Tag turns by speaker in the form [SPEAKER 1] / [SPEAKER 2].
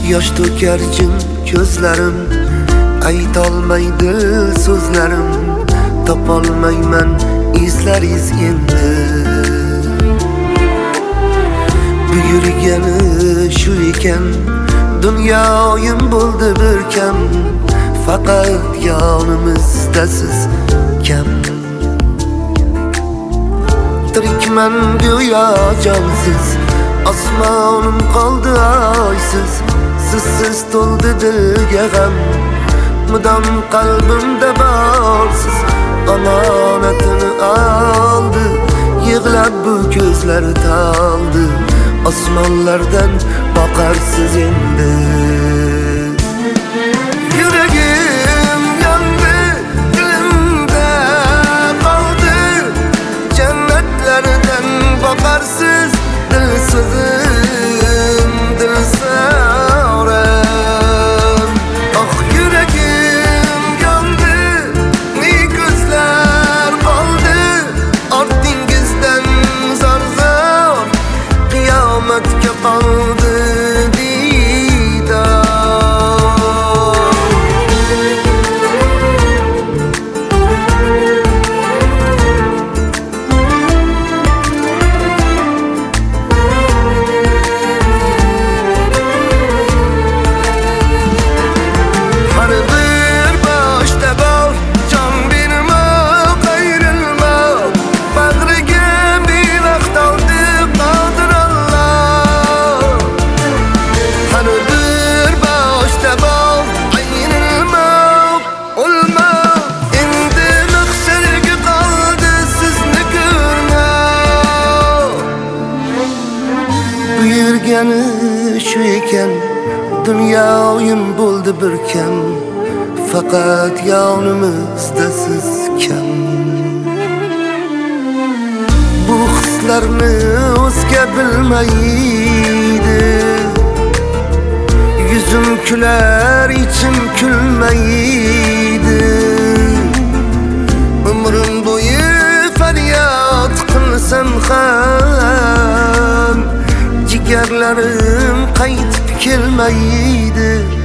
[SPEAKER 1] Yosh to'kar jim ko'zlarim, aytolmaydi so'zlarim, topolmayman izlariz endi. Bu yurgani shu ekan, dunyoyim bo'ldi bir kam, faqat yonimizda siz kam. Tirikman go'yo jonsiz, osmonim qoldi oysiz, sizsiz to'ldi dilga g'am, mudom qalbimda borsiz. Omonatini oldi, yig'lab bu ko'zlar taldi, osmonlardan boqarsiz endi. Yuragim yondi, dilimda qoldi, jannatlardan boqarsiz, dilsizim, dilso'ram. Oh yuragim yondi, ne ko'zlar qoldi, ortingizdan zor-zor, qiyomatga qoldi diydor. Har bir boshda bor, jon bermoq, ayrilmoq, bag'riga bevaqt oldi Qodir Alloh. Har bir boshda bor, ayrilmoq, o'lmoq, endi mahsharga qoldi sizni ko'rmoq. Bu yurgani shu ekan, dunyoyim bo'ldi bir kam, faqat yonimizda siz kam. Bu hislarni o'zga bilmaydi, yuzim kular, ichim kulmaydi. Umrim bo'yi faryod qilsam ham, jigarlarim qaytib kelmaydi.